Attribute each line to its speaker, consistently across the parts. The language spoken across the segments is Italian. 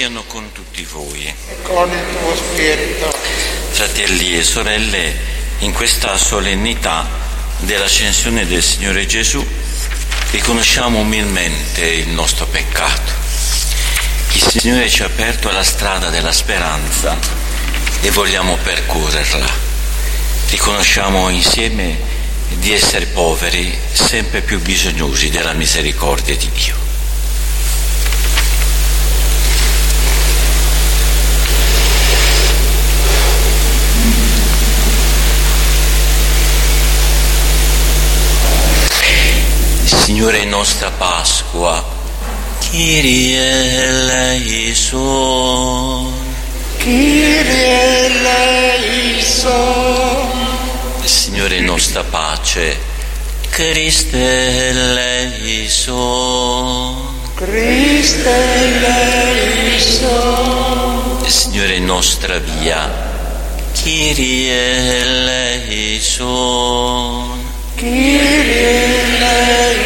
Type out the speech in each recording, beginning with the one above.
Speaker 1: siano con tutti voi.
Speaker 2: E con il tuo spirito.
Speaker 1: Fratelli e sorelle, in questa solennità dell'ascensione del Signore Gesù riconosciamo umilmente il nostro peccato. Il Signore ci ha aperto la strada della speranza e vogliamo percorrerla. Riconosciamo insieme di essere poveri, sempre più bisognosi della misericordia di Dio. Signore, nostra Pasqua, Kyrie eleison,
Speaker 2: Kyrie eleison.
Speaker 1: Signore, nostra pace, Christe eleison,
Speaker 2: Christe eleison.
Speaker 1: Signore, nostra via, Kyrie eleison,
Speaker 2: Kyrie eleison.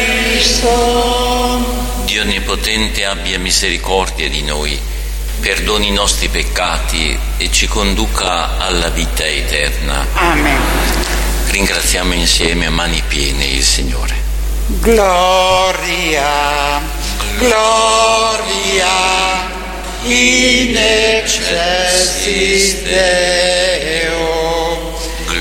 Speaker 1: Dio Onnipotente abbia misericordia di noi, perdoni i nostri peccati e ci conduca alla vita eterna.
Speaker 2: Amen.
Speaker 1: Ringraziamo insieme a mani piene il Signore.
Speaker 2: Gloria, gloria, in excelsis Deo.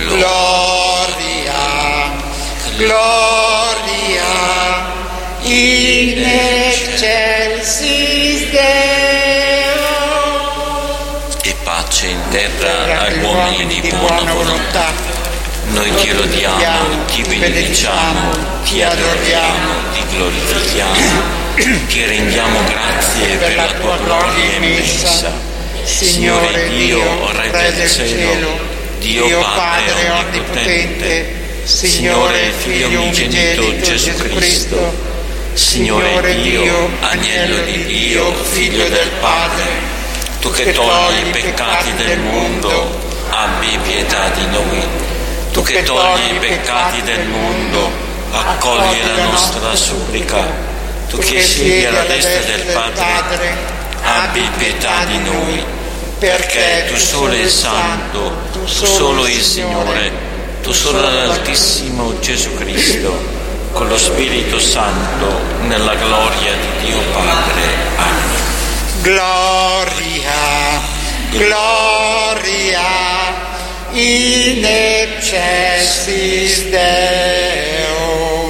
Speaker 2: Gloria, gloria, in excelsis Deo.
Speaker 1: E pace in terra agli uomini di buona volontà. Noi ti lodiamo, ti benediciamo, ti adoriamo, ti glorifichiamo, ti rendiamo grazie per la tua gloria immensa. Signore Dio, Re del cielo, Dio Padre onnipotente, Signore Figlio unigenito Gesù Cristo, Signore Dio, Agnello di Dio, Figlio del Padre, tu che togli i peccati del mondo, abbi pietà di noi. Tu che togli i peccati del mondo, accogli la nostra supplica. Tu che siedi alla destra del Padre, abbi pietà di noi, perché tu solo il Santo, tu solo il Signore, tu solo l'Altissimo Gesù Cristo, con lo Spirito Santo, nella gloria di Dio Padre. Amen.
Speaker 2: Gloria, gloria, in excelsis Deo.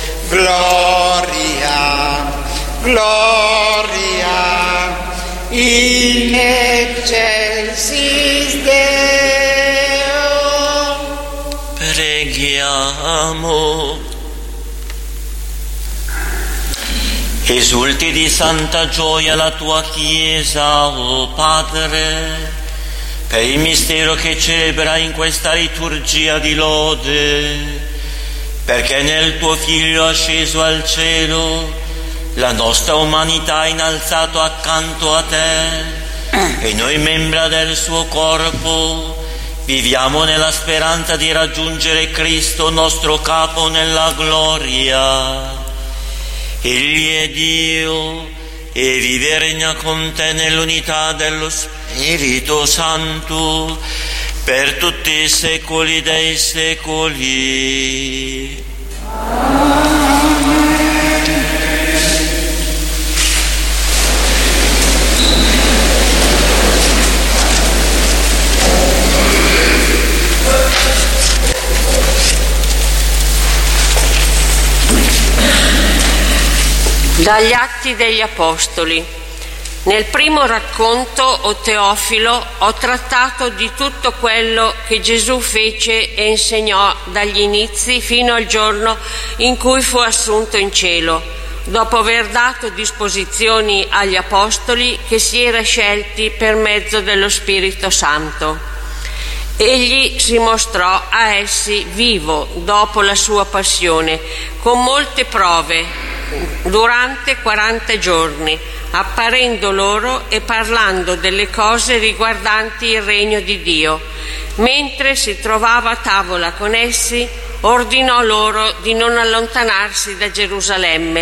Speaker 2: Gloria, gloria, in excelsis Deo.
Speaker 1: Preghiamo. Esulti di santa gioia la tua Chiesa, o Padre, per il mistero che celebra in questa liturgia di lode, perché nel tuo Figlio asceso al cielo la nostra umanità ha innalzato accanto a te, e noi membra del suo corpo viviamo nella speranza di raggiungere Cristo nostro Capo nella gloria. Egli è Dio e vive e regna con te nell'unità dello Spirito Santo per tutti i secoli dei secoli.
Speaker 3: Dagli Atti degli Apostoli. Nel primo racconto, o Teofilo, ho trattato di tutto quello che Gesù fece e insegnò dagli inizi fino al giorno in cui fu assunto in cielo, dopo aver dato disposizioni agli Apostoli che si era scelti per mezzo dello Spirito Santo. Egli si mostrò a essi vivo dopo la sua passione, con molte prove, durante 40 giorni, apparendo loro e parlando delle cose riguardanti il regno di Dio. Mentre si trovava a tavola con essi, ordinò loro di non allontanarsi da Gerusalemme,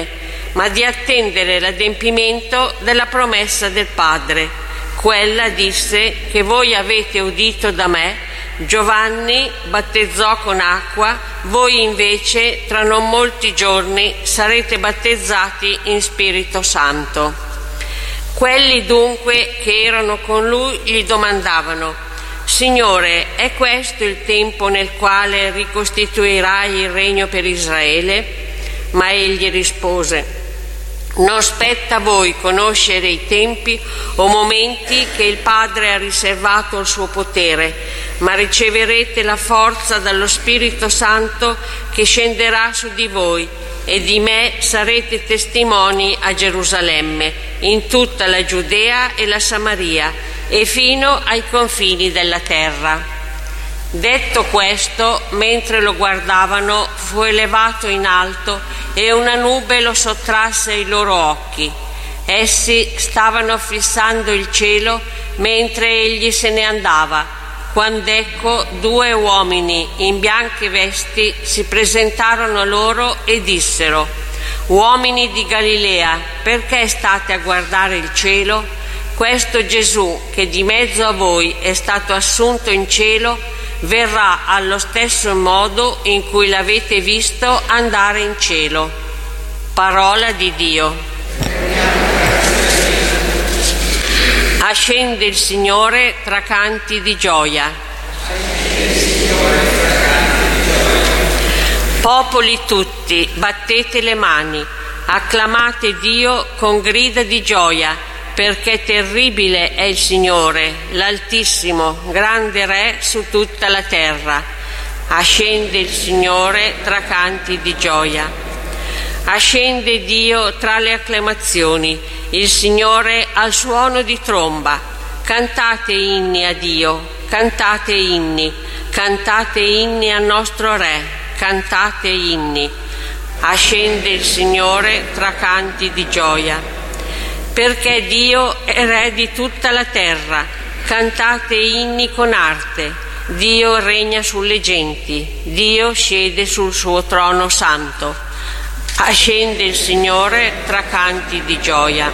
Speaker 3: ma di attendere l'adempimento della promessa del Padre. Quella, disse, che voi avete udito da me. Giovanni battezzò con acqua, voi invece tra non molti giorni sarete battezzati in Spirito Santo. Quelli dunque che erano con lui gli domandavano: Signore, è questo il tempo nel quale ricostituirai il regno per Israele? Ma egli rispose: non spetta a voi conoscere i tempi o momenti che il Padre ha riservato al suo potere, ma riceverete la forza dallo Spirito Santo che scenderà su di voi, e di me sarete testimoni a Gerusalemme, in tutta la Giudea e la Samaria, e fino ai confini della terra. Detto questo, mentre lo guardavano, fu elevato in alto e una nube lo sottrasse ai loro occhi. Essi stavano fissando il cielo mentre egli se ne andava, quando ecco 2 uomini in bianche vesti si presentarono a loro e dissero: uomini di Galilea, perché state a guardare il cielo? Questo Gesù, che di mezzo a voi è stato assunto in cielo, verrà allo stesso modo in cui l'avete visto andare in cielo. Parola di Dio. Ascende il Signore tra canti di gioia. Popoli tutti, battete le mani, acclamate Dio con grida di gioia, perché terribile è il Signore, l'Altissimo, grande Re su tutta la terra. Ascende il Signore tra canti di gioia. Ascende Dio tra le acclamazioni, il Signore al suono di tromba. Cantate inni a Dio, cantate inni al nostro Re, cantate inni. Ascende il Signore tra canti di gioia. Perché Dio è Re di tutta la terra, cantate inni con arte. Dio regna sulle genti, Dio siede sul suo trono santo. Ascende il Signore tra canti di gioia.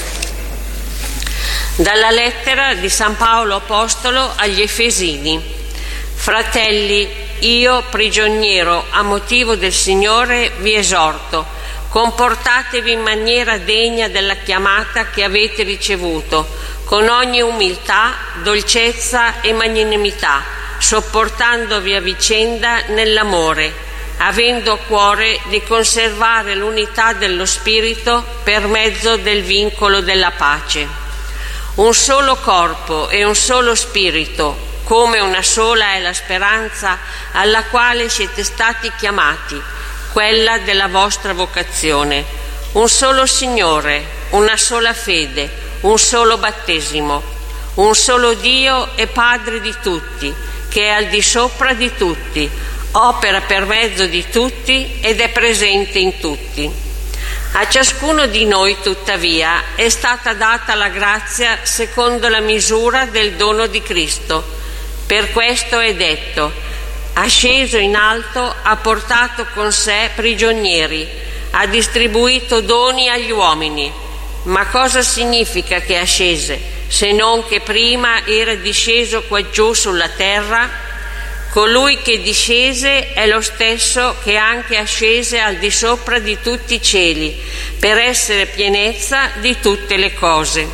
Speaker 3: Dalla lettera di San Paolo Apostolo agli Efesini. Fratelli, io prigioniero a motivo del Signore vi esorto: comportatevi in maniera degna della chiamata che avete ricevuto, con ogni umiltà, dolcezza e magnanimità, sopportandovi a vicenda nell'amore, avendo a cuore di conservare l'unità dello Spirito per mezzo del vincolo della pace. Un solo corpo e un solo Spirito, come una sola è la speranza alla quale siete stati chiamati, quella della vostra vocazione. Un solo Signore, una sola fede, un solo battesimo, un solo Dio e Padre di tutti, che è al di sopra di tutti, opera per mezzo di tutti ed è presente in tutti. A ciascuno di noi, tuttavia, è stata data la grazia secondo la misura del dono di Cristo. Per questo è detto: asceso in alto, ha portato con sé prigionieri, ha distribuito doni agli uomini. Ma cosa significa che ascese, se non che prima era disceso quaggiù sulla terra? Colui che discese è lo stesso che anche ascese al di sopra di tutti i cieli, per essere pienezza di tutte le cose.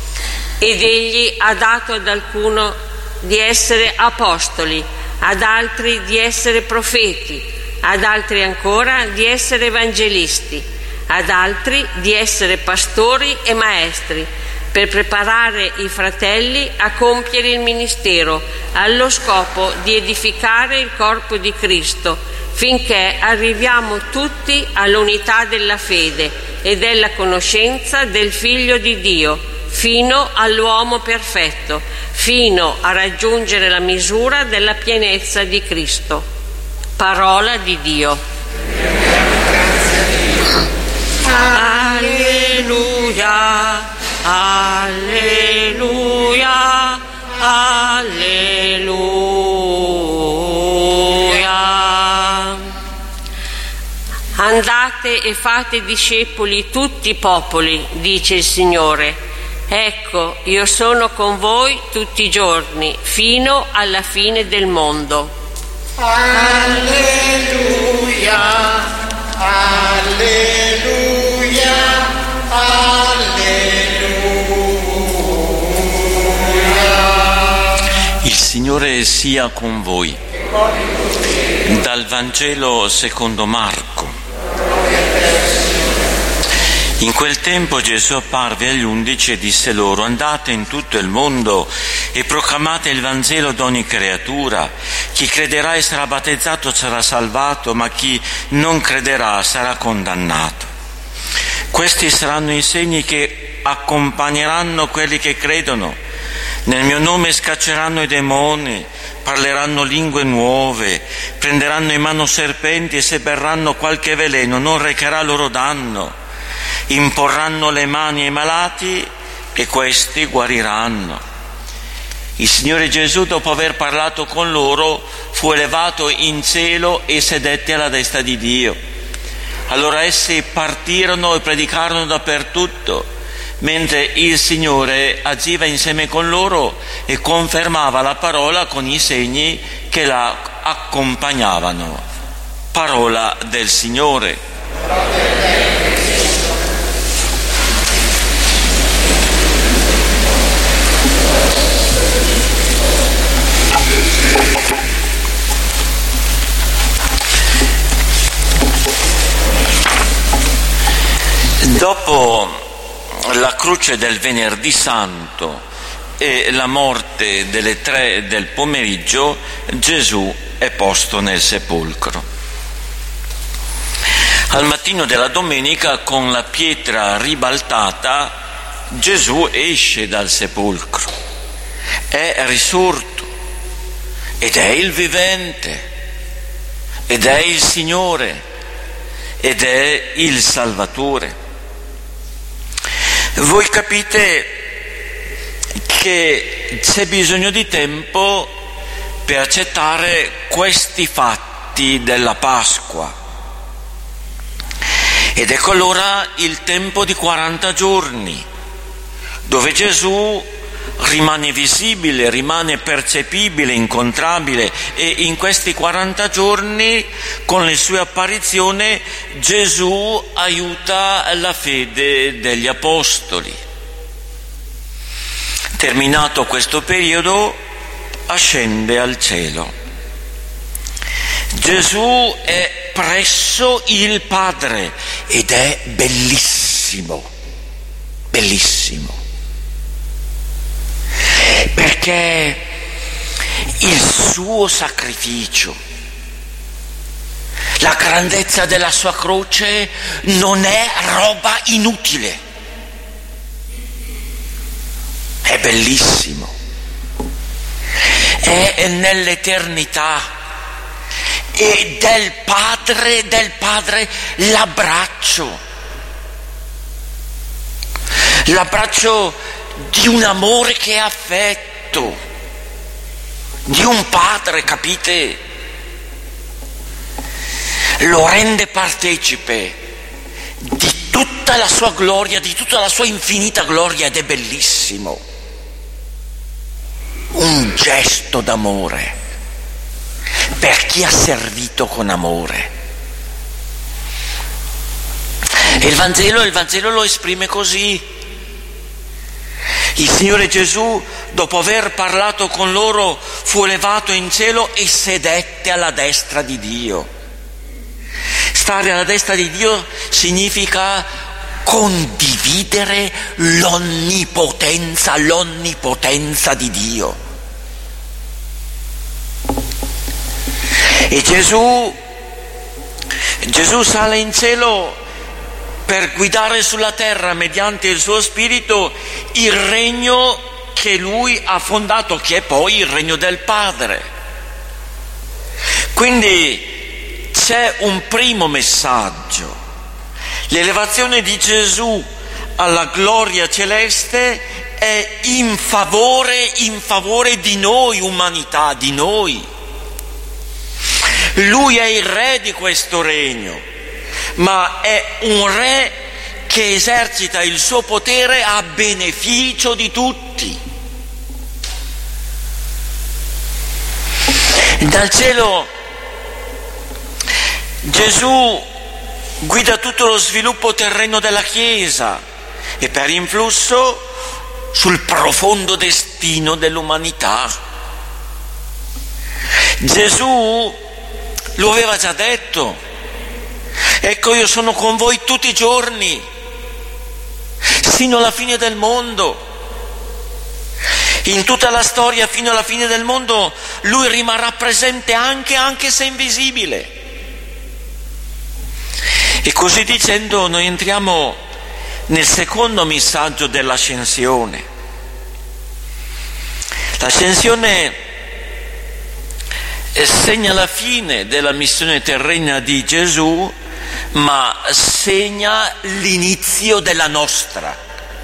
Speaker 3: Ed egli ha dato ad alcuno di essere apostoli, ad altri di essere profeti, ad altri ancora di essere evangelisti, ad altri di essere pastori e maestri, per preparare i fratelli a compiere il ministero, allo scopo di edificare il corpo di Cristo, finché arriviamo tutti all'unità della fede e della conoscenza del Figlio di Dio, fino all'uomo perfetto, fino a raggiungere la misura della pienezza di Cristo. Parola di Dio. Alleluia, alleluia, alleluia. Andate andate e fate discepoli tutti i popoli, dice il Signore. Ecco, io sono con voi tutti i giorni, fino alla fine del mondo.
Speaker 2: Alleluia, alleluia, alleluia.
Speaker 1: Il Signore sia con voi. Dal Vangelo secondo Marco. In quel tempo Gesù apparve agli 11 e disse loro: andate in tutto il mondo e proclamate il Vangelo ad ogni creatura. Chi crederà e sarà battezzato sarà salvato, ma chi non crederà sarà condannato. Questi saranno i segni che accompagneranno quelli che credono. Nel mio nome scacceranno i demoni, parleranno lingue nuove, prenderanno in mano serpenti e se berranno qualche veleno non recherà loro danno. Imporranno le mani ai malati e questi guariranno. Il Signore Gesù, dopo aver parlato con loro, fu elevato in cielo e sedette alla destra di Dio. Allora essi partirono e predicarono dappertutto, mentre il Signore agiva insieme con loro e confermava la parola con i segni che la accompagnavano. Parola del Signore. Dopo la croce del Venerdì Santo e la morte delle 3 del pomeriggio, Gesù è posto nel sepolcro. Al mattino della domenica, con la pietra ribaltata, Gesù esce dal sepolcro. È risorto ed è il vivente ed è il Signore ed è il Salvatore. Voi capite che c'è bisogno di tempo per accettare questi fatti della Pasqua. Ed ecco allora il tempo di 40 giorni, dove Gesù rimane visibile, rimane percepibile, incontrabile, e in questi 40 giorni, con le sue apparizioni, Gesù aiuta la fede degli apostoli. Terminato questo periodo, ascende al cielo. Gesù è presso il Padre ed è bellissimo, bellissimo. Perché il suo sacrificio, la grandezza della sua croce non è roba inutile, è bellissimo, è nell'eternità e del Padre l'abbraccio di un amore che è affetto, di un padre, capite? Lo rende partecipe di tutta la sua gloria, di tutta la sua infinita gloria, ed è bellissimo. Un gesto d'amore per chi ha servito con amore. E il Vangelo lo esprime così. Il Signore Gesù, dopo aver parlato con loro, fu elevato in cielo e sedette alla destra di Dio. Stare alla destra di Dio significa condividere l'onnipotenza di Dio. E Gesù sale in cielo per guidare sulla terra, mediante il suo Spirito, il regno che lui ha fondato, che è poi il regno del Padre. Quindi c'è un primo messaggio. L'elevazione di Gesù alla gloria celeste è in favore di noi, umanità, di noi. Lui è il re di questo regno, ma è un re che esercita il suo potere a beneficio di tutti. Dal cielo Gesù guida tutto lo sviluppo terreno della Chiesa e per influsso sul profondo destino dell'umanità. Gesù lo aveva già detto: ecco, io sono con voi tutti i giorni, sino alla fine del mondo. In tutta la storia, fino alla fine del mondo, lui rimarrà presente anche se invisibile. E così dicendo noi entriamo nel secondo messaggio dell'ascensione. L'ascensione segna la fine della missione terrena di Gesù, ma segna l'inizio della nostra.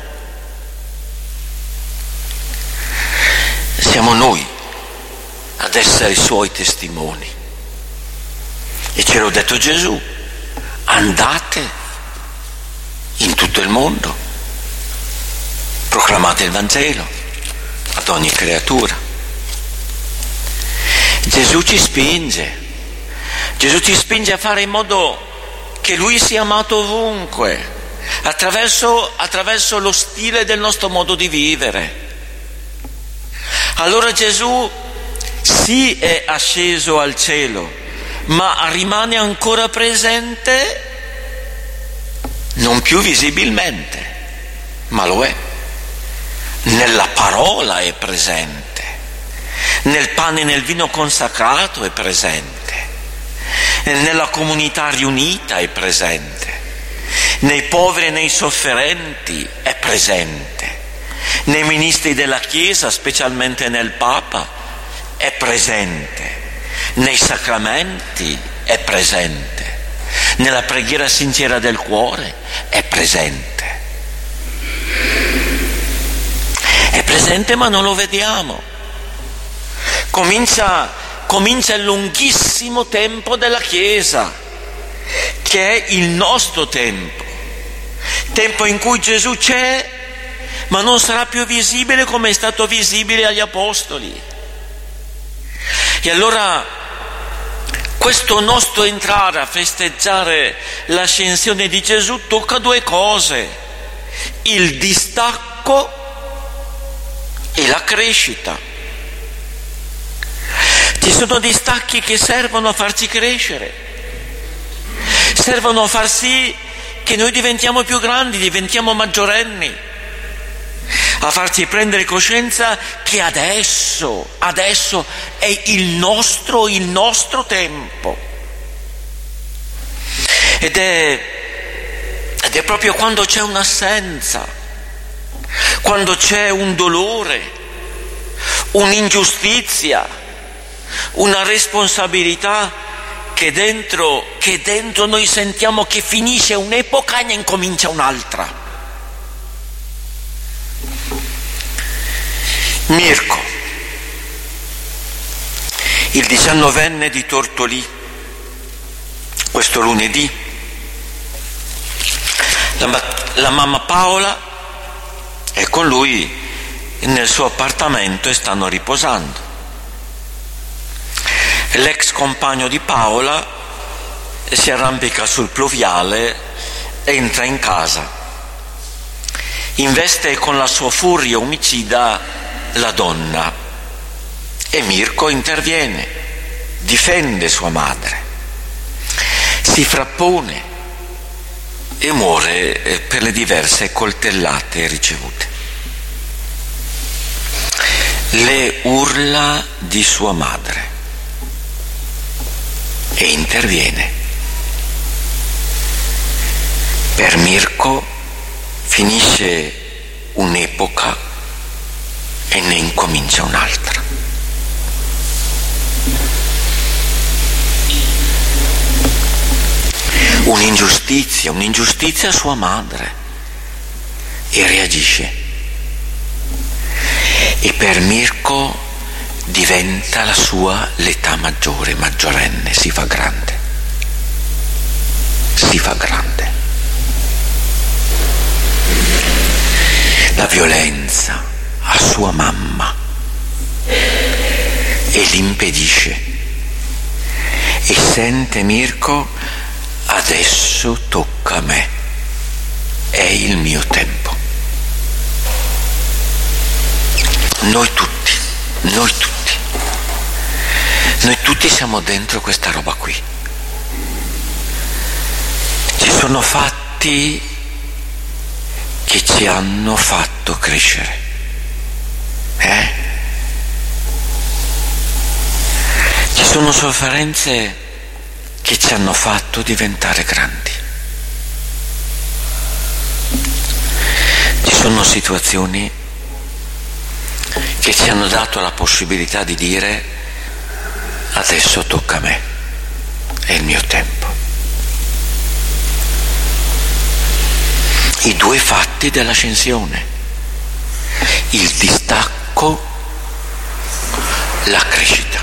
Speaker 1: Siamo noi ad essere i suoi testimoni. E ce l'ha detto Gesù: andate in tutto il mondo, proclamate il Vangelo ad ogni creatura. Gesù ci spinge a fare in modo che Lui sia amato ovunque, attraverso lo stile del nostro modo di vivere. Allora Gesù sì è asceso al cielo, ma rimane ancora presente, non più visibilmente, ma lo è. Nella parola è presente, nel pane e nel vino consacrato è presente, nella comunità riunita è presente, nei poveri e nei sofferenti è presente, nei ministri della Chiesa, specialmente nel Papa, è presente, nei sacramenti è presente, nella preghiera sincera del cuore è presente. È presente ma non lo vediamo. Comincia il lunghissimo tempo della Chiesa, che è il nostro tempo in cui Gesù c'è, ma non sarà più visibile come è stato visibile agli Apostoli. E allora questo nostro entrare a festeggiare l'ascensione di Gesù tocca due cose: il distacco e la crescita. Ci sono distacchi che servono a farci crescere, servono a far sì che noi diventiamo più grandi, diventiamo maggiorenni, a farci prendere coscienza che adesso è il nostro tempo. Ed è proprio quando c'è un'assenza, quando c'è un dolore, un'ingiustizia, una responsabilità, che dentro noi sentiamo che finisce un'epoca e ne incomincia un'altra. Mirko, il 19enne di Tortolì, questo lunedì, la mamma Paola è con lui nel suo appartamento e stanno riposando. L'ex compagno di Paola si arrampica sul pluviale, entra in casa, investe con la sua furia omicida la donna e Mirko interviene, difende sua madre, si frappone e muore per le diverse coltellate ricevute. Le urla di sua madre e interviene. Per Mirko finisce un'epoca e ne incomincia un'altra. Un'ingiustizia a sua madre, e reagisce. E per Mirko diventa la sua l'età maggiorenne, si fa grande,
Speaker 4: si fa grande. La violenza a sua mamma e l'impedisce, e sente Mirko: adesso tocca a me, è il mio tempo. Noi tutti siamo dentro questa roba qui. Ci sono fatti che ci hanno fatto crescere, Ci sono sofferenze che ci hanno fatto diventare grandi. Ci sono situazioni che ci hanno dato la possibilità di dire: adesso tocca a me, è il mio tempo. I due fatti dell'ascensione: il distacco, la crescita.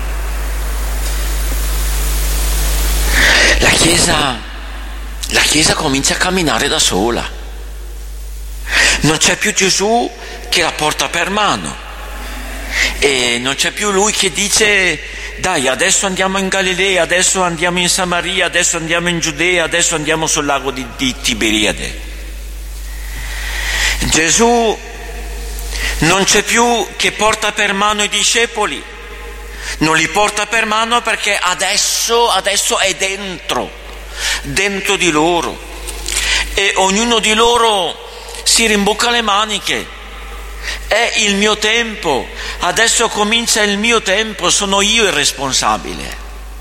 Speaker 4: La Chiesa comincia a camminare da sola. Non c'è più Gesù che la porta per mano, e non c'è più lui che dice: dai, adesso andiamo in Galilea, adesso andiamo in Samaria, adesso andiamo in Giudea, adesso andiamo sul lago di Tiberiade. Gesù non c'è più che porta per mano i discepoli, non li porta per mano perché adesso è dentro di loro, e ognuno di loro si rimbocca le maniche: è il mio tempo, adesso comincia il mio tempo, sono io il responsabile.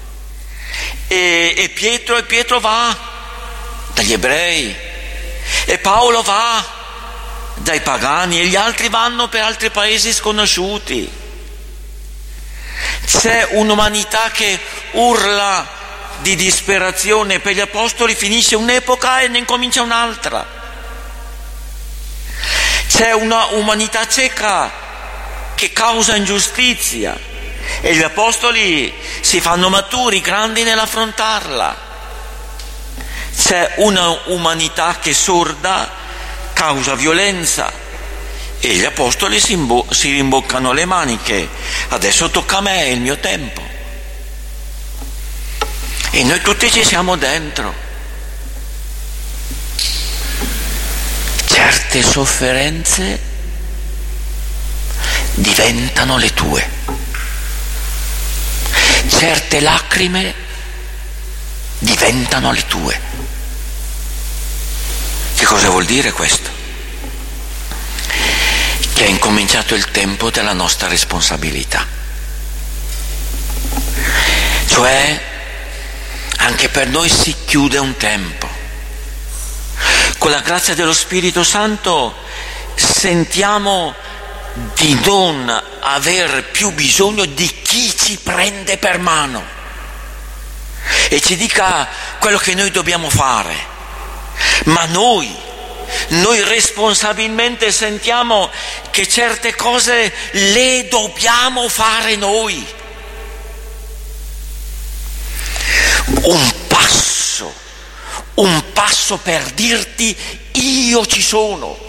Speaker 4: E Pietro va dagli ebrei, e Paolo va dai pagani, e gli altri vanno per altri paesi sconosciuti. C'è un'umanità che urla di disperazione. Per gli apostoli finisce un'epoca e ne incomincia un'altra. C'è una umanità cieca che causa ingiustizia, e gli apostoli si fanno maturi, grandi nell'affrontarla. C'è una umanità che sorda, causa violenza, e gli apostoli si rimboccano le maniche: adesso tocca a me, è il mio tempo. E noi tutti ci siamo dentro. Certe sofferenze diventano le tue, certe lacrime diventano le tue. Che cosa vuol dire questo? Che è incominciato il tempo della nostra responsabilità. Cioè, anche per noi si chiude un tempo. Con la grazia dello Spirito Santo sentiamo di non aver più bisogno di chi ci prende per mano e ci dica quello che noi dobbiamo fare, ma noi responsabilmente sentiamo che certe cose le dobbiamo fare noi. Un passo per dirti: io ci sono.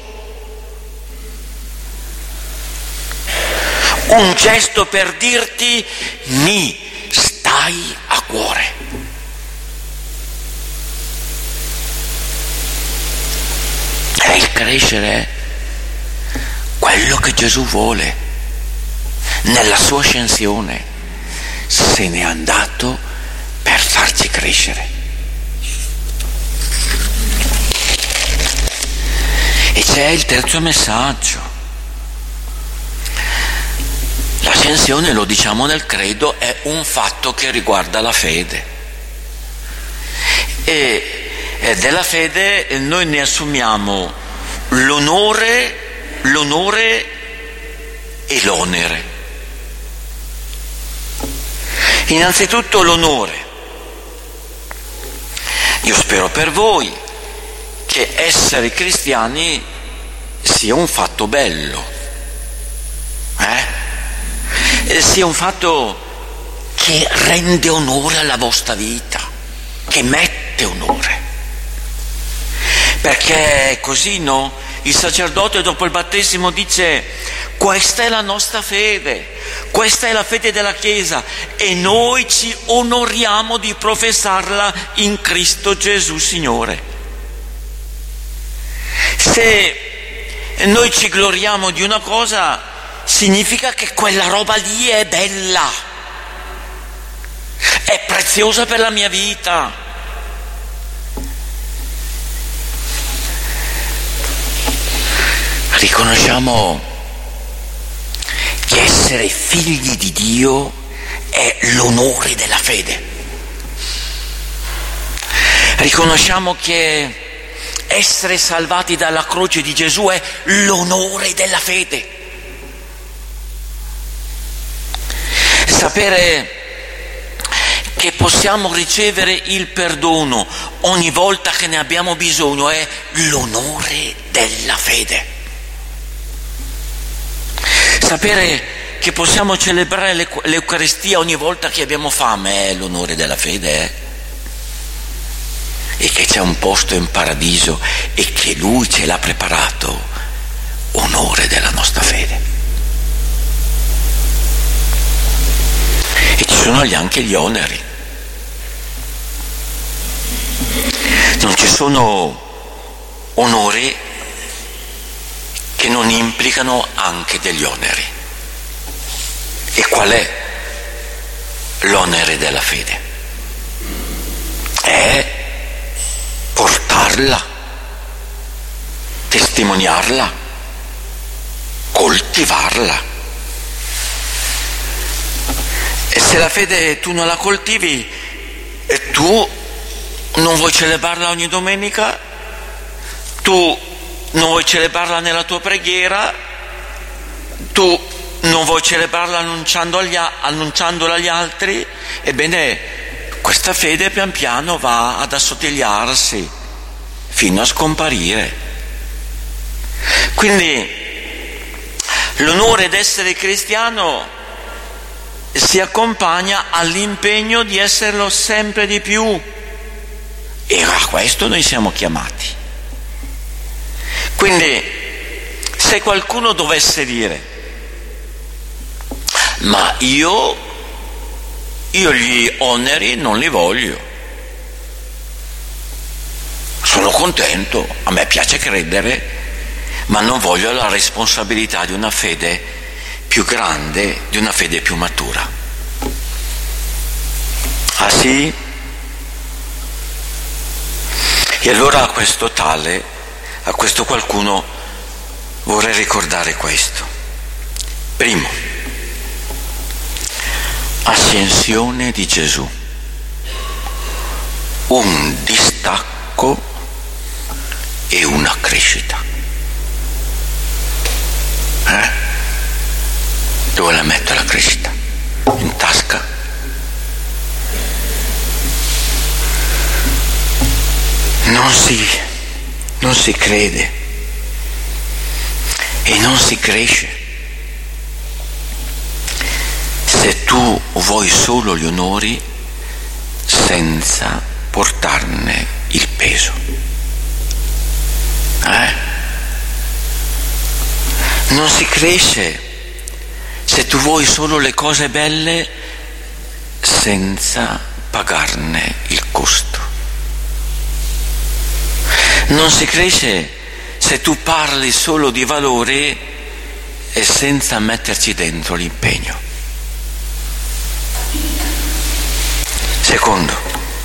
Speaker 4: Un gesto per dirti: mi stai a cuore. È il crescere quello che Gesù vuole. Nella sua ascensione se n'è andato per farci crescere. E c'è il terzo messaggio. L'ascensione, lo diciamo nel credo, è un fatto che riguarda la fede. E della fede noi ne assumiamo l'onore e l'onere. Innanzitutto l'onore. Io spero per voi che essere cristiani sia un fatto bello, sia un fatto che rende onore alla vostra vita, che mette mette onore. Perché è così, no? Il sacerdote dopo il battesimo dice: questa è la nostra fede, questa è la fede della Chiesa e noi ci onoriamo di professarla in Cristo Gesù Signore. Se noi ci gloriamo di una cosa, significa che quella roba lì è bella, è preziosa per la mia vita. Riconosciamo che essere figli di Dio è l'onore della fede. Riconosciamo che essere salvati dalla croce di Gesù è l'onore della fede. Sapere che possiamo ricevere il perdono ogni volta che ne abbiamo bisogno è l'onore della fede. Sapere che possiamo celebrare l'Eucaristia ogni volta che abbiamo fame è l'onore della fede, e che c'è un posto in paradiso e che Lui ce l'ha preparato, onore della nostra fede. E ci sono anche gli oneri. Non ci sono onori che non implicano anche degli oneri. E qual è l'onere della fede? È portarla, testimoniarla, coltivarla. E se la fede tu non la coltivi e tu non vuoi celebrarla ogni domenica, tu non vuoi celebrarla nella tua preghiera, tu non vuoi celebrarla annunciandola agli altri, ebbene questa fede pian piano va ad assottigliarsi fino a scomparire. Quindi l'onore d'essere cristiano si accompagna all'impegno di esserlo sempre di più, e a questo noi siamo chiamati. Quindi, se qualcuno dovesse dire: ma io gli oneri non li voglio, sono contento, a me piace credere, ma non voglio la responsabilità di una fede più grande, di una fede più matura. Ah sì? E allora a questo qualcuno vorrei ricordare questo. Primo, ascensione di Gesù, un distacco e una crescita. Dove la metto la crescita? In tasca? Non si crede e non si cresce se tu vuoi solo gli onori senza portarne il peso. Non si cresce se tu vuoi solo le cose belle senza pagarne il costo. Non si cresce se tu parli solo di valori e senza metterci dentro l'impegno. Secondo,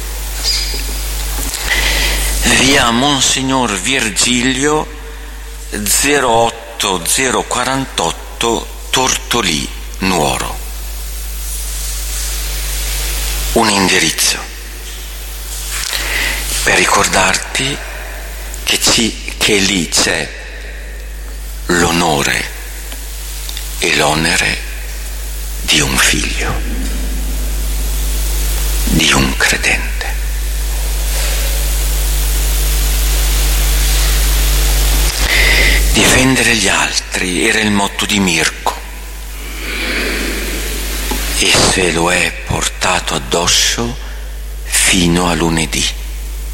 Speaker 4: via Monsignor Virgilio 08048 Tortolì, Nuoro. Un indirizzo per ricordarti che lì c'è l'onore e l'onere di un figlio, di un credente. Difendere gli altri era il motto di Mirko, e se lo è portato addosso fino a lunedì.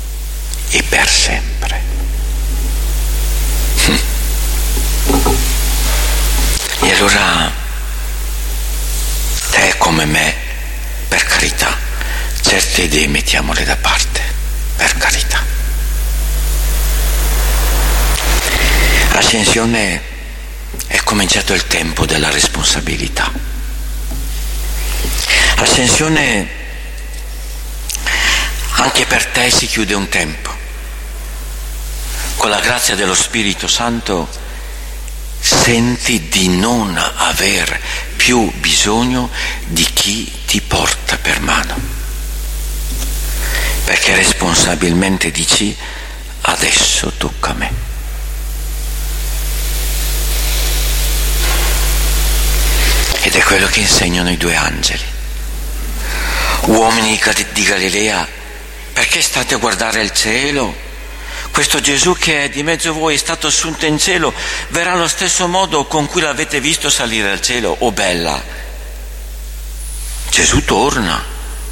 Speaker 4: e per sempre. E allora te come me, per carità, certe idee mettiamole da parte, per carità. Ascensione, è cominciato il tempo della responsabilità. Ascensione, anche per te si chiude un tempo. Con la grazia dello Spirito Santo senti di non aver più bisogno di chi ti porta per mano, perché responsabilmente dici: adesso tocca a me. Ed è quello che insegnano i due angeli. Uomini di Galilea, perché state a guardare il cielo? Questo Gesù che è di mezzo a voi è stato assunto in cielo, verrà allo stesso modo con cui l'avete visto salire al cielo. Oh bella, Gesù torna,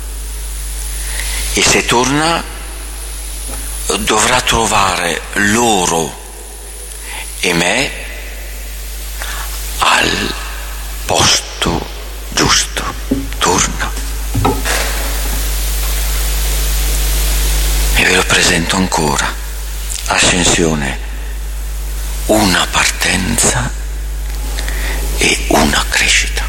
Speaker 4: e se torna dovrà trovare loro e me al posto giusto. Torna. E ve lo presento ancora. Ascensione, una partenza e una crescita.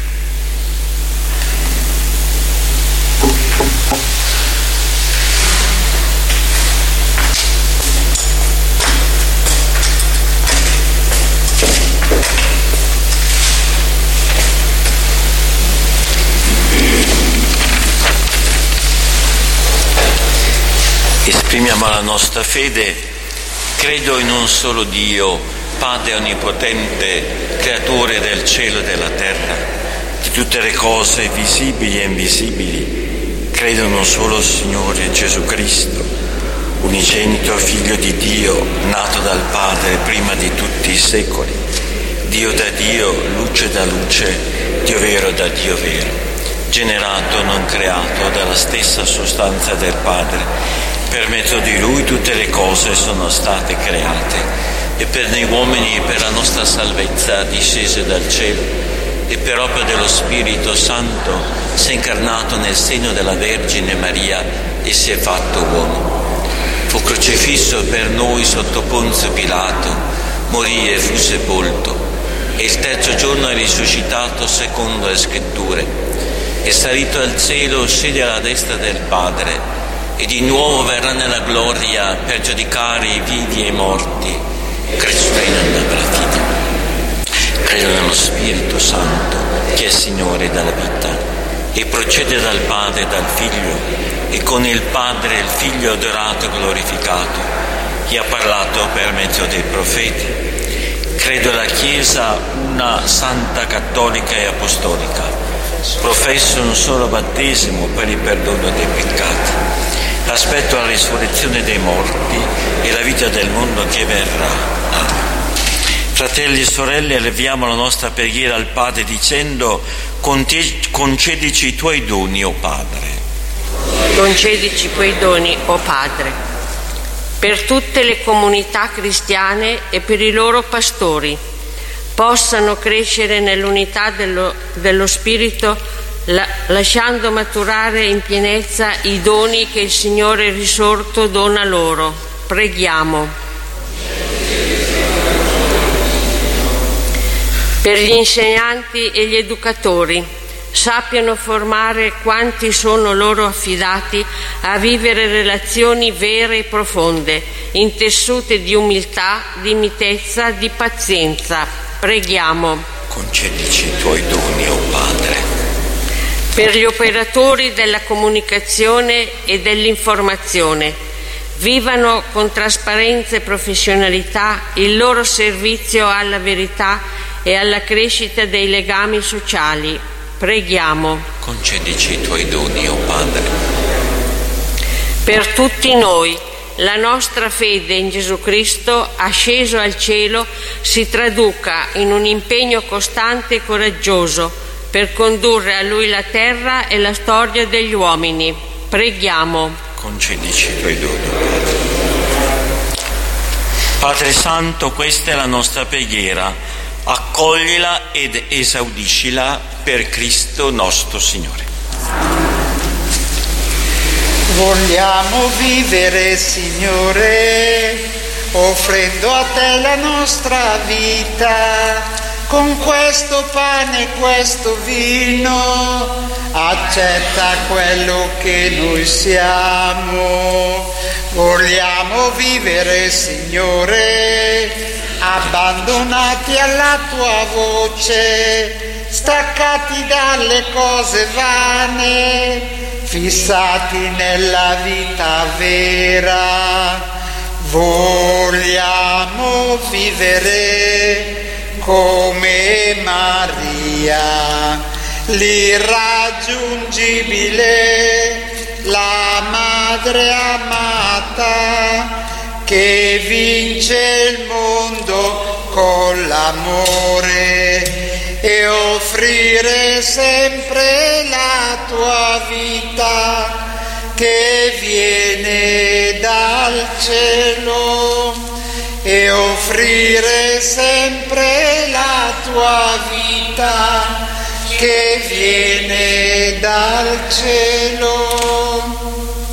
Speaker 4: Esprimiamo la nostra fede. Credo in un solo Dio, Padre onnipotente, creatore del cielo e della terra, di tutte le cose visibili e invisibili. Credo in un solo Signore Gesù Cristo, unigenito Figlio di Dio, nato dal Padre prima di tutti i secoli, Dio da Dio, luce da luce, Dio vero da Dio vero, generato, non creato, dalla stessa sostanza del Padre. Per mezzo di Lui tutte le cose sono state create, e per noi uomini e per la nostra salvezza discese dal cielo, e per opera dello Spirito Santo si è incarnato nel seno della Vergine Maria e si è fatto uomo. Fu crocifisso per noi sotto Ponzio Pilato, morì e fu sepolto, e il terzo giorno è risuscitato secondo le Scritture, è salito al cielo, siede alla destra del Padre, e di nuovo verrà nella gloria per giudicare i vivi e i morti. Cristo in alla fine. Credo nello Spirito Santo, che è Signore della vita, e procede dal Padre e dal Figlio, e con il Padre e il Figlio adorato e glorificato, che ha parlato per mezzo dei profeti. Credo alla Chiesa, una santa, cattolica e apostolica. Professo un solo battesimo per il perdono dei peccati. Aspetto la risurrezione dei morti e la vita del mondo che verrà. Amen. Fratelli e sorelle, eleviamo la nostra preghiera al Padre dicendo: concedici i tuoi doni, o Padre.
Speaker 3: Concedici quei doni, o Padre, per tutte le comunità cristiane e per i loro pastori, possano crescere nell'unità dello Spirito, lasciando maturare in pienezza i doni che il Signore risorto dona loro. Preghiamo. Per gli insegnanti e gli educatori, sappiano formare quanti sono loro affidati a vivere relazioni vere e profonde, intessute di umiltà, di mitezza, di pazienza. Preghiamo.
Speaker 4: Concedici i tuoi doni, o Padre.
Speaker 3: Per gli operatori della comunicazione e dell'informazione, vivano con trasparenza e professionalità il loro servizio alla verità e alla crescita dei legami sociali. Preghiamo.
Speaker 4: Concedici i tuoi doni, o Padre.
Speaker 3: Per tutti noi, la nostra fede in Gesù Cristo, asceso al cielo, si traduca in un impegno costante e coraggioso per condurre a Lui la terra e la storia degli uomini. Preghiamo.
Speaker 4: Concedici i tuoi doni, Padre. Padre Santo, questa è la nostra preghiera, accoglila ed esaudiscila per Cristo nostro Signore.
Speaker 2: Vogliamo vivere, Signore, offrendo a te la nostra vita, con questo pane e questo vino, accetta quello che noi siamo. Vogliamo vivere, Signore, abbandonati alla tua voce, staccati dalle cose vane, fissati nella vita vera. Vogliamo vivere come Maria, l'irraggiungibile, la madre amata, che vince il mondo con l'amore, e offrire sempre la tua vita che viene dal cielo, e offrire sempre la tua vita che viene dal cielo.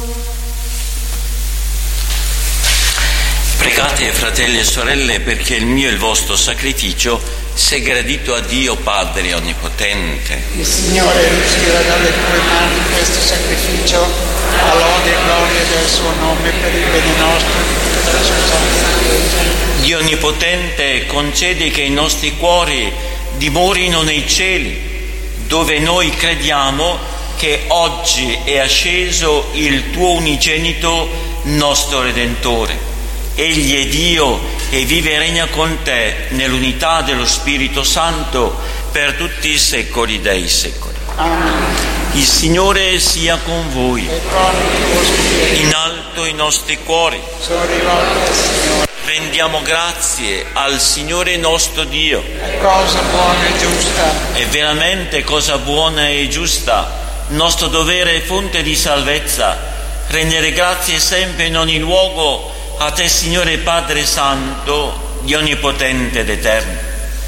Speaker 4: Pregate, fratelli e sorelle, perché il mio e il vostro sacrificio sia gradito a Dio Padre Onnipotente.
Speaker 2: Il Signore riceva dalle tue mani questo sacrificio, all'ode e gloria del suo nome, per il bene nostro e di tutta la sua santa Chiesa.
Speaker 4: Dio Onnipotente, concedi che i nostri cuori dimorino nei cieli, dove noi crediamo che oggi è asceso il tuo unigenito, nostro Redentore. Egli è Dio e vive e regna con te nell'unità dello Spirito Santo per tutti i secoli dei secoli.
Speaker 2: Amen.
Speaker 4: Il Signore sia con voi.
Speaker 2: E con il tuo spirito.
Speaker 4: In alto i nostri cuori.
Speaker 2: Sono rivolti al Signore.
Speaker 4: Rendiamo grazie al Signore nostro Dio.
Speaker 2: È cosa buona e giusta.
Speaker 4: È veramente cosa buona e giusta, nostro dovere e fonte di salvezza, rendere grazie sempre in ogni luogo a te, Signore Padre Santo, Dio Onnipotente ed Eterno.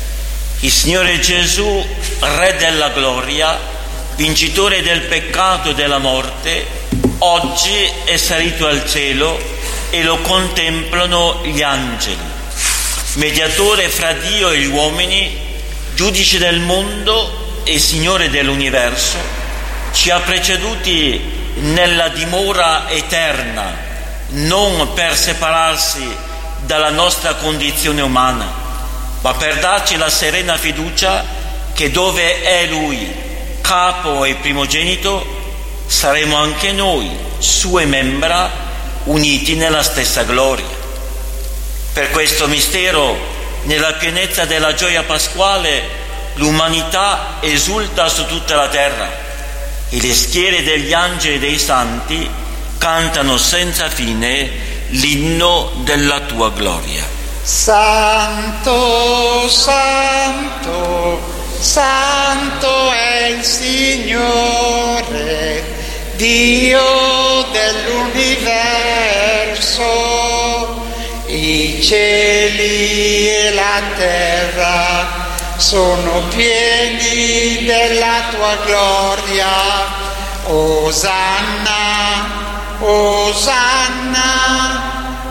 Speaker 4: Il Signore Gesù, Re della gloria, vincitore del peccato e della morte, oggi è salito al cielo e lo contemplano gli angeli. Mediatore fra Dio e gli uomini, giudice del mondo e Signore dell'universo, ci ha preceduti nella dimora eterna, non per separarsi dalla nostra condizione umana, ma per darci la serena fiducia che dove è Lui, capo e primogenito, saremo anche noi, sue membra, uniti nella stessa gloria. Per questo mistero, nella pienezza della gioia pasquale, l'umanità esulta su tutta la terra e le schiere degli angeli e dei santi cantano senza fine l'inno della tua gloria.
Speaker 2: Santo, santo, santo è il Signore, Dio dell'universo. I cieli e la terra sono pieni della tua gloria. Osanna, Osanna,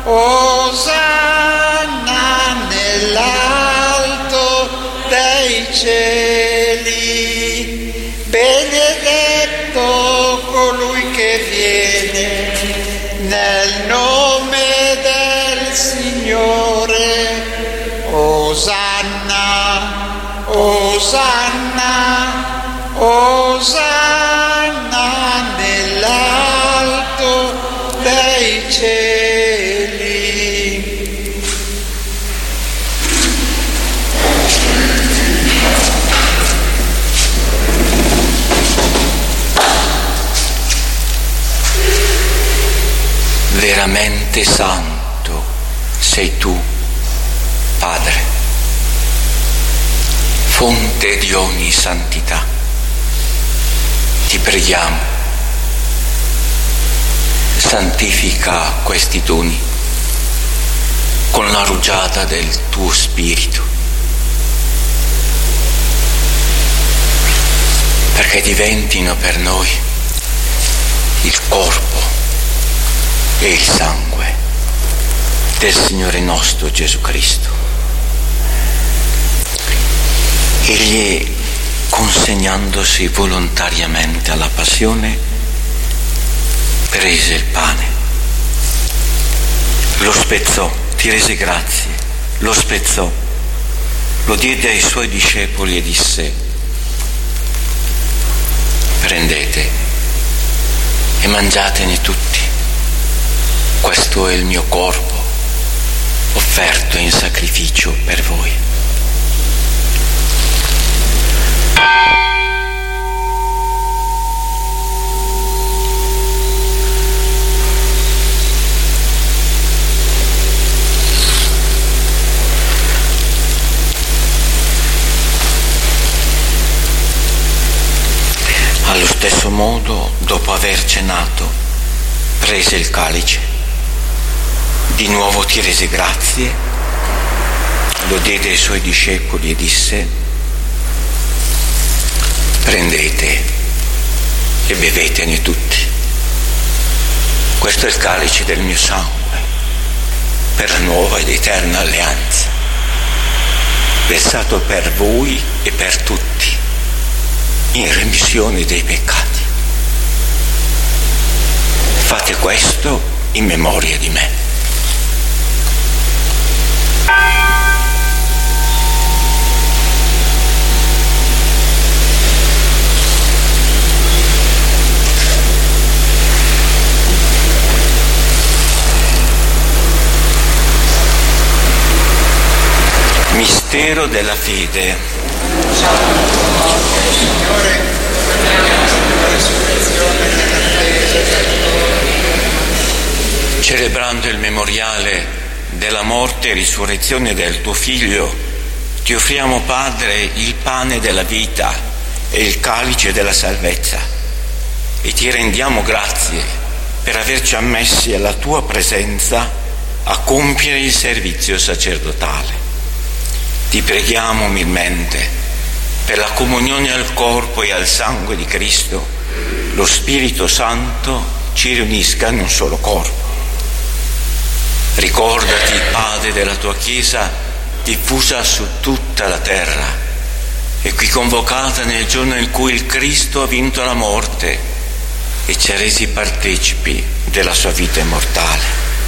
Speaker 2: Osanna nell'alto dei cieli. Benedetto colui che viene nel nome del Signore. Osanna, Osanna, Osanna nell'alto dei cieli.
Speaker 1: Veramente santo sei tu, Padre, fonte di ogni santità. Ti preghiamo, santifica questi doni
Speaker 4: con la rugiada del tuo spirito, perché diventino per noi il corpo e il sangue del Signore nostro Gesù Cristo. Egli, consegnandosi volontariamente alla passione, prese il pane, lo spezzò, ti rese grazie, lo spezzò, lo diede ai suoi discepoli e disse: prendete e mangiatene tutti, questo è il mio corpo offerto in sacrificio per voi. Allo stesso modo, dopo aver cenato, prese il calice, di nuovo ti rese grazie, lo diede ai suoi discepoli e disse: prendete e bevetene tutti, questo è il calice del mio sangue, per la nuova ed eterna alleanza, versato per voi e per tutti, in remissione dei peccati. Fate questo in memoria di me. Mistero della fede.
Speaker 2: Signore, la resurrezione nell'attesa.
Speaker 4: Celebrando il memoriale della morte e risurrezione del tuo Figlio, ti offriamo, Padre, il pane della vita e il calice della salvezza, e ti rendiamo grazie per averci ammessi alla tua presenza a compiere il servizio sacerdotale. Ti preghiamo umilmente per la comunione al corpo e al sangue di Cristo, lo Spirito Santo ci riunisca in un solo corpo. Ricordati, Padre, della tua Chiesa diffusa su tutta la terra e qui convocata nel giorno in cui il Cristo ha vinto la morte e ci ha resi partecipi della sua vita immortale.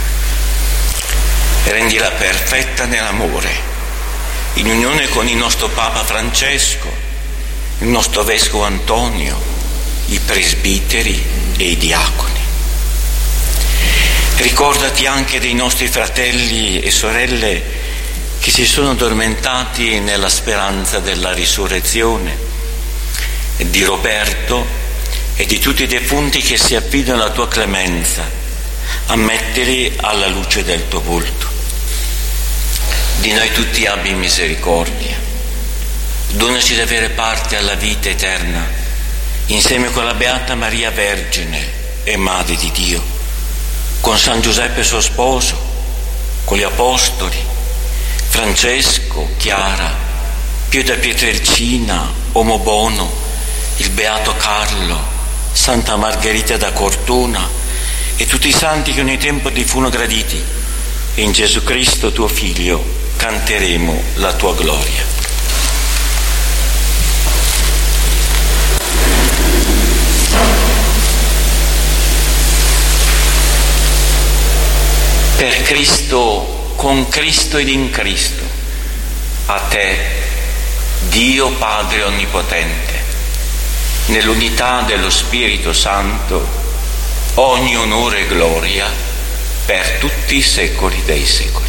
Speaker 4: Rendila perfetta nell'amore, in unione con il nostro Papa Francesco, il nostro Vescovo Antonio, i presbiteri e i diaconi. Ricordati anche dei nostri fratelli e sorelle che si sono addormentati nella speranza della risurrezione, di Roberto e di tutti i defunti che si affidano alla tua clemenza. Ammettili alla luce del tuo volto. Di noi tutti abbi misericordia. Donaci di avere parte alla vita eterna, insieme con la Beata Maria Vergine e Madre di Dio, con San Giuseppe suo sposo, con gli Apostoli, Francesco, Chiara, Pio da Pietrelcina, Uomo Bono, il Beato Carlo, Santa Margherita da Cortona e tutti i santi che ogni tempo ti furono graditi. E in Gesù Cristo tuo Figlio canteremo la tua gloria. Per Cristo, con Cristo ed in Cristo, a te, Dio Padre Onnipotente, nell'unità dello Spirito Santo, ogni onore e gloria per tutti i secoli dei secoli.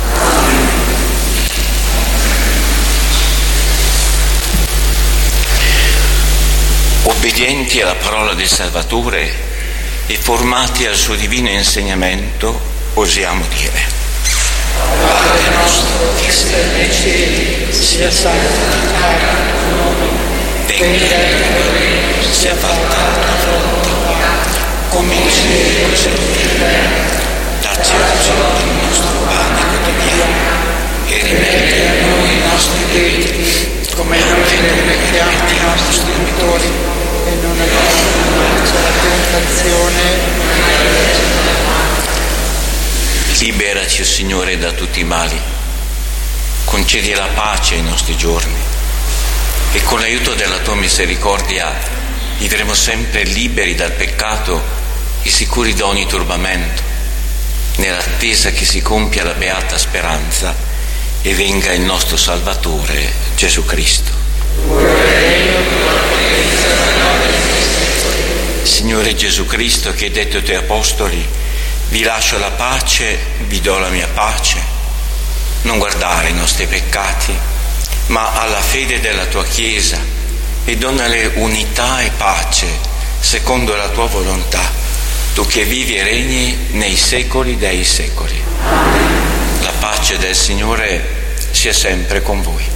Speaker 4: Obbedienti alla parola del Salvatore e formati al suo divino insegnamento, osiamo dire:
Speaker 2: Padre nostro che sei nei cieli, sia santificato il tuo nome, venga il tuo regno, sia fatta la tua volontà, come in cielo così in terra.
Speaker 4: Dacci oggi il nostro pane
Speaker 1: e rimetti a noi i nostri debiti, come noi rimettiamo i nostri debitori, e non aiutarci alla tentazione.
Speaker 4: Liberaci, o Signore, da tutti i mali, concedi la pace ai nostri giorni e con l'aiuto della tua misericordia vivremo sempre liberi dal peccato e sicuri da ogni turbamento, nell'attesa che si compia la beata speranza e venga il nostro Salvatore Gesù Cristo. Signore Gesù Cristo, che hai detto ai tuoi apostoli: vi lascio la pace, vi do la mia pace, non guardare i nostri peccati, ma alla fede della tua Chiesa, e donale unità e pace secondo la tua volontà, tu che vivi e regni nei secoli dei secoli. La pace del Signore sia sempre con voi.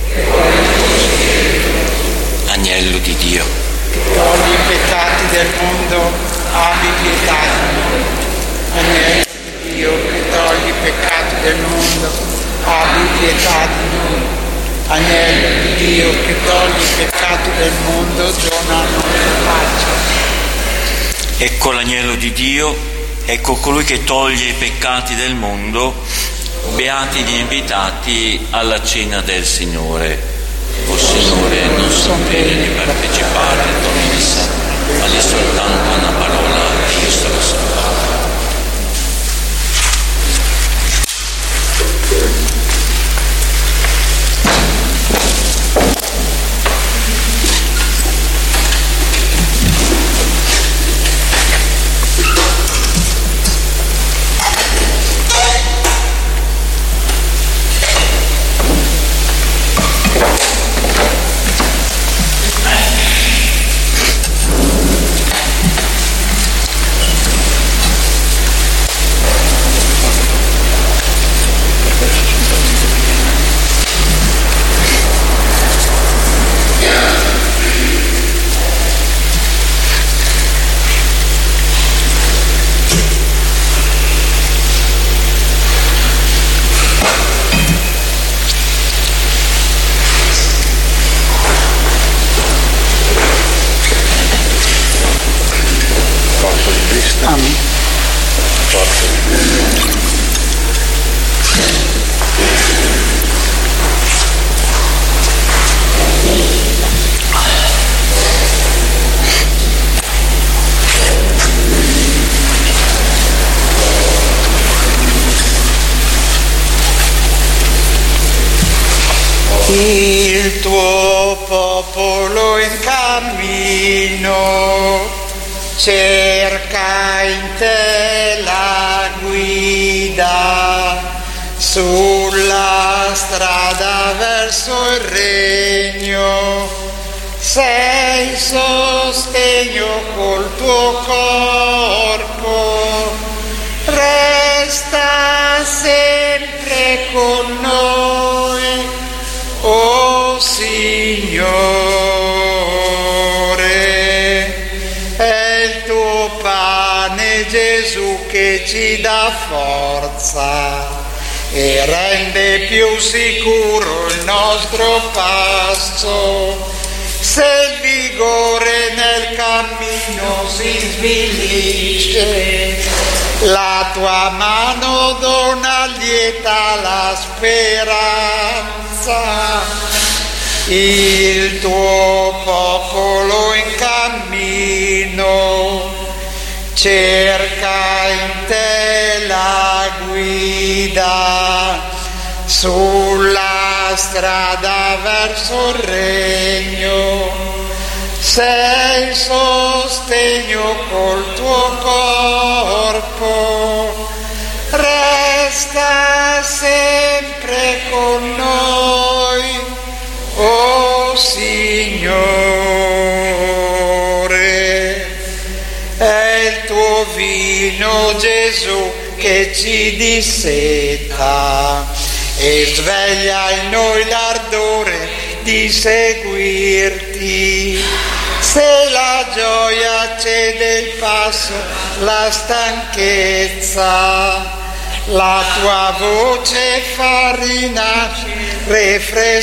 Speaker 4: Agnello di Dio,
Speaker 2: che togli i peccati del mondo, abbi pietà di noi. Agnello di Dio, che togli i peccati del mondo, abbi pietà di noi. Agnello di Dio, che togli i peccati del mondo, dona a noi pace.
Speaker 4: ecco l'agnello di Dio, ecco colui che toglie i peccati del mondo. Beati gli invitati alla cena del Signore. O Signore, non sono degno di partecipare alla tua messa, ma di soltanto una parola e io sarò salvato.
Speaker 2: Il tuo popolo in cammino cerca in te la guida sulla strada verso il regno. Sei sostegno col tuo corpo, resta sempre con noi. O Signore, è il tuo pane Gesù che ci dà forza e rende più sicuro il nostro passo. Se il vigore nel cammino si svilisce, la tua mano dona lieta la speranza. Il tuo popolo in cammino cerca in te la guida sulla strada verso il regno. Sei sostegno col tuo corpo, resta sempre con noi, o Signore. È il tuo vino, Gesù, che ci disseta e sveglia in noi l'ardore di seguirti. Se la gioia cede il passo, la stanchezza, la tua voce fa rinascere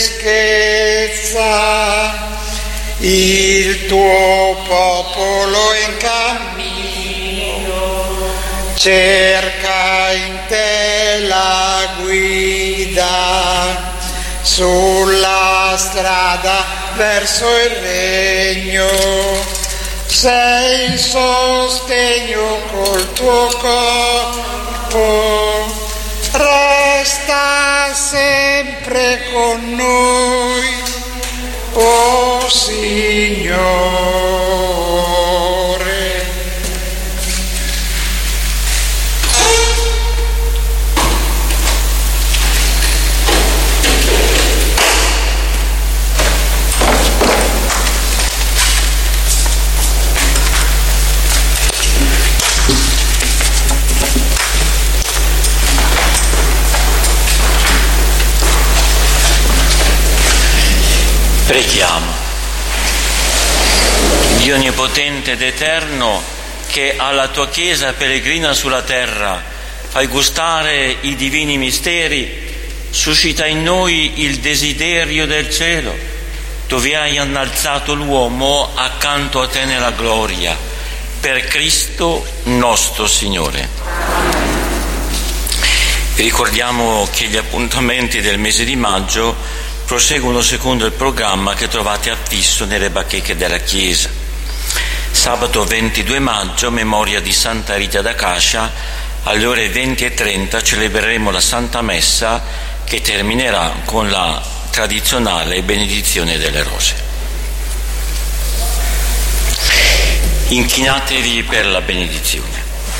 Speaker 2: freschezza, il tuo popolo in cammino cerca in te la guida, sulla strada verso il regno, sei il sostegno col tuo corpo, resta sempre con noi, oh Signore.
Speaker 4: Preghiamo. Dio onnipotente ed eterno, che alla tua Chiesa peregrina sulla terra fai gustare i divini misteri, suscita in noi il desiderio del cielo, dove hai innalzato l'uomo accanto a te nella gloria, per Cristo nostro Signore. Vi ricordiamo che gli appuntamenti del mese di maggio proseguono secondo il programma che trovate affisso nelle bacheche della Chiesa. Sabato 22 maggio, memoria di Santa Rita d'Acacia, alle ore 20:30 celebreremo la Santa Messa, che terminerà con la tradizionale benedizione delle rose. Inchinatevi per la benedizione.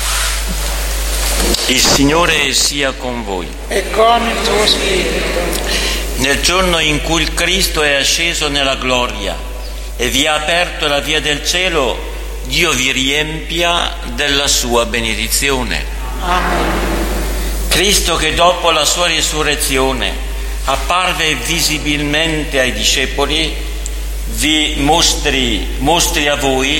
Speaker 4: Il Signore sia con voi.
Speaker 2: E con il tuo spirito.
Speaker 4: Nel giorno in cui il Cristo è asceso nella gloria e vi ha aperto la via del cielo, Dio vi riempia della sua benedizione.
Speaker 2: Amen.
Speaker 4: Cristo, che dopo la sua risurrezione apparve visibilmente ai discepoli, si mostri a voi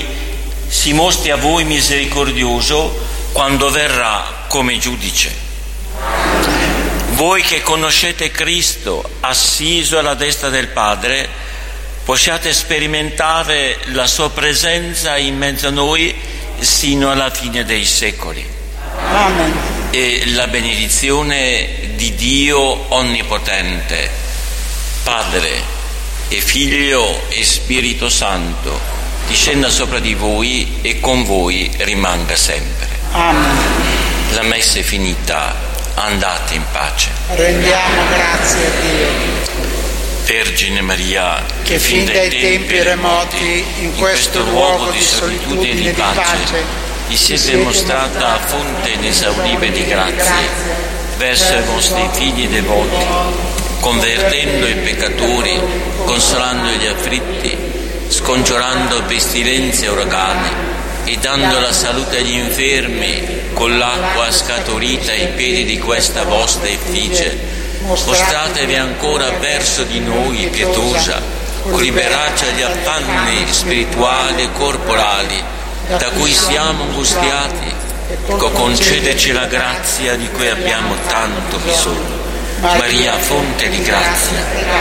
Speaker 4: misericordioso quando verrà come giudice. Voi che conoscete Cristo assiso alla destra del Padre, possiate sperimentare la sua presenza in mezzo a noi sino alla fine dei secoli.
Speaker 2: Amen.
Speaker 4: E la benedizione di Dio Onnipotente, Padre e Figlio e Spirito Santo, discenda sopra di voi e con voi rimanga sempre.
Speaker 2: Amen.
Speaker 4: La messa è finita. Andate in pace.
Speaker 2: Rendiamo grazie a Dio.
Speaker 4: Vergine Maria,
Speaker 2: che fin dai tempi remoti in questo luogo di solitudine e di pace
Speaker 4: vi siete mostrata fonte inesauribile di grazie verso i vostri figli devoti, convertendo i peccatori, consolando gli afflitti, scongiurando pestilenze e uragani e dando la salute agli infermi con l'acqua scaturita ai piedi di questa vostra effigie. Mostratevi ancora verso di noi pietosa, liberarci dagli affanni spirituali e corporali da cui siamo angustiati, concedeci la grazia di cui abbiamo tanto bisogno. Maria, fonte di grazia.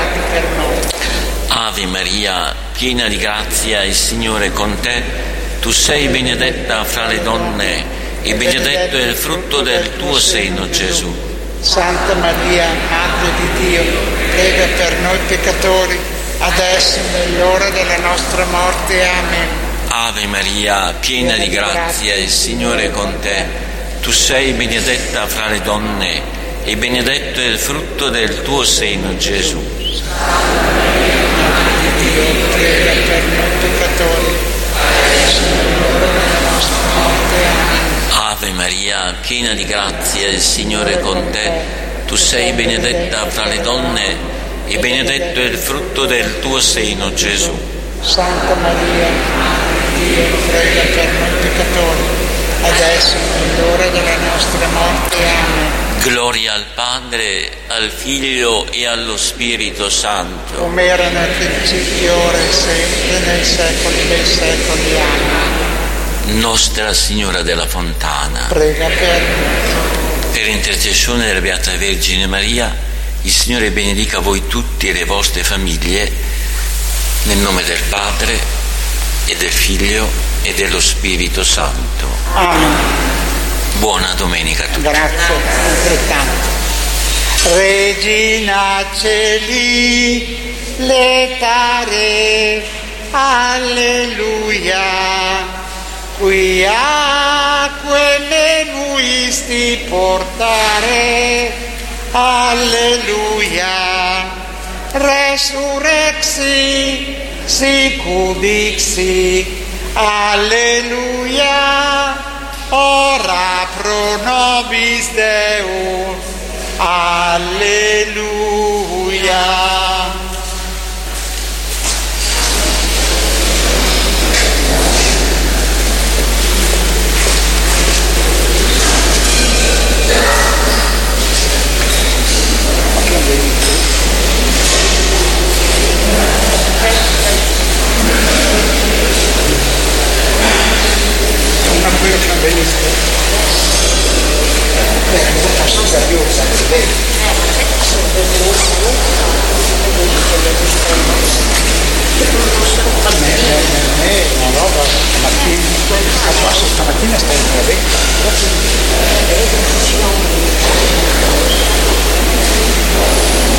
Speaker 4: Ave Maria, piena di grazia, il Signore è con te. Tu sei benedetta fra le donne e benedetto è il frutto del tuo seno, Gesù.
Speaker 2: Santa Maria, Madre di Dio, prega per noi peccatori, adesso e nell'ora della nostra morte. Amen.
Speaker 4: Ave Maria, piena di grazia, il Signore è con te. Tu sei benedetta fra le donne e benedetto è il frutto del tuo seno, Gesù.
Speaker 2: Santa Maria, Madre di Dio, prega per noi peccatori, adesso e nell'ora della nostra morte. Amen.
Speaker 4: Ave Maria, piena di grazia, il Signore è con te. Tu sei benedetta fra le donne e benedetto è il frutto del tuo seno, Gesù.
Speaker 2: Santa Maria, Madre di Dio, prega per noi peccatori, adesso e nell'ora della nostra morte. Amen.
Speaker 4: Gloria al Padre, al Figlio e allo Spirito Santo.
Speaker 2: Come era nel principio, ora e sempre, nei secoli dei secoli. Amen.
Speaker 4: Nostra Signora della Fontana,
Speaker 2: Prega per noi.
Speaker 1: per intercessione della Beata Vergine Maria, il Signore benedica voi tutti e le vostre famiglie, nel nome del Padre e del Figlio e dello Spirito Santo.
Speaker 2: Amen.
Speaker 1: Buona domenica a tutti.
Speaker 2: Grazie, altrettanto. Regina Celi, letare, alleluia, qui a quelle nuisti portare, alleluia, resurrexi, sicudixi, alleluia, ora pro nobis Deus, alleluia.
Speaker 5: Stamattina stai in